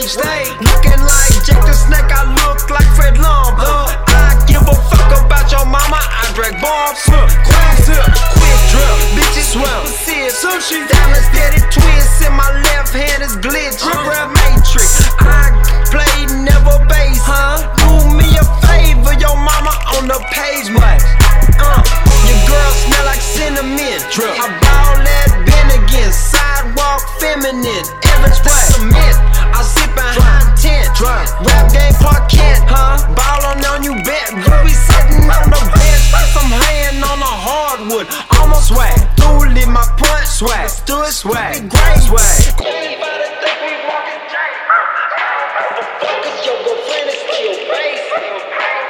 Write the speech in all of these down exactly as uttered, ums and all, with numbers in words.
Stay. Looking like Jake the Snake, I look like Fred Lumber. I give a fuck about your mama, I drag bombs. Quick drip, quick drip, bitches swell. Sushi, diamond steady twist in my left hand is glitch. Rap matrix, I play never bass. Huh? Do me a favor, your mama on the page, man. Uh, your girl smell like cinnamon. Drip. I ball that Ben again, sidewalk feminine. Every cement, I sit behind tent. Drunk. Rap game Clark Kent, huh? Ballin' on you bet. You be sitting on the bench, some hand on the hardwood. Almost swag, through lit my punch. Swag, stood swag, great swag. Anybody think we walking J? Motherfuckers, your girlfriend is still basic.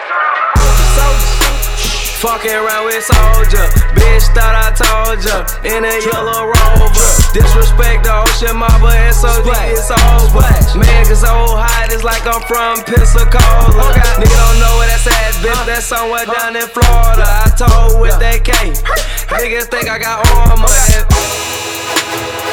Fucking around with soldier, bitch thought I told ya. In a yellow rover, disrespect the ocean mama, S O D, it's over. Man, cause old hot is like I'm from Pensacola. Nigga don't know where that's at, bitch, that's somewhere down in Florida. I told with that K, niggas think I got armor.